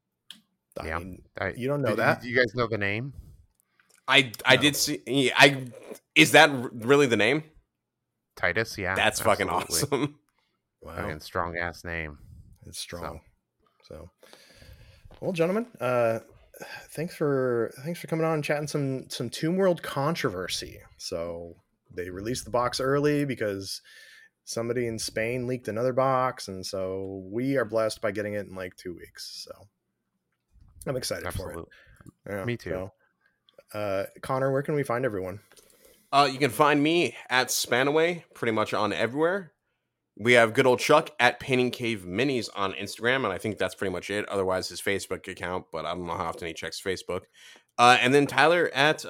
I mean, you don't know that. Do you guys know the name? I did see. Is that really the name? Titus, yeah. That's fucking awesome. Wow. Fucking strong ass name. It's strong. So well, gentlemen, thanks for coming on and chatting some Tomb World controversy. So they released the box early because somebody in Spain leaked another box, and so we are blessed by getting it in like 2 weeks. So I'm excited for it. Yeah, me too. So, Connor, where can we find everyone? You can find me at Spanaway pretty much on everywhere. We have good old Chuck at Painting Cave Minis on Instagram, and I think that's pretty much it. Otherwise, his Facebook account, but I don't know how often he checks Facebook. And then Tyler at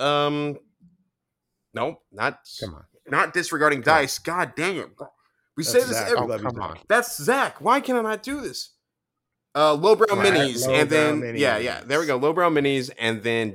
not Disregarding Dice. God dang it! We say this every. That's Zach. Why can I not do this? Lowbrow Minis, and then minis. Yeah, there we go. Lowbrow Minis, and then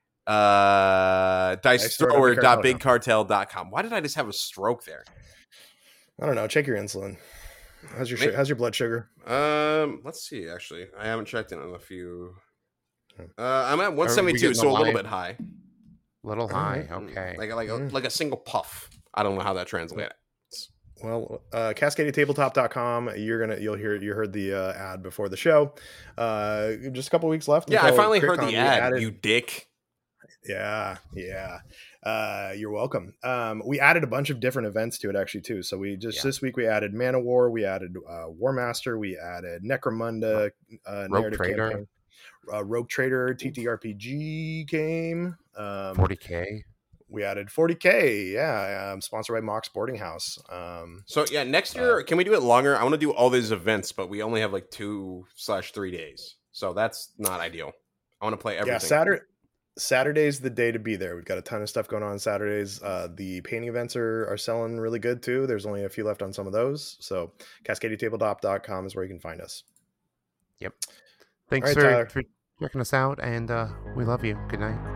dicethrower.bigcartel.com. Why did I just have a stroke there? I don't know. Check your insulin. How's your blood sugar? Let's see. Actually, I haven't checked in on a few. I'm at 172, so a little bit high. Little high, okay. Like a single puff. I don't know how that translates. Well, cascadingtabletop.com. You heard the ad before the show. Just a couple weeks left. Yeah, I finally heard the ad. You dick. Yeah. You're welcome. We added a bunch of different events to it actually too. So this week we added Man of War, we added War Master, we added Necromunda, Rogue Trader, campaign, Rogue Trader TTRPG game, 40K. We added 40K, yeah. Sponsored by Mox Boarding House. So yeah, next year, can we do it longer? I want to do all these events, but we only have like 2/3 days, so that's not ideal. I want to play everything. Yeah, Saturday's the day to be there. We've got a ton of stuff going on Saturdays. The painting events are selling really good too. There's only a few left on some of those. So cascadingtabletop.com is where you can find us. Yep. Thanks for checking us out, and we love you. Good night.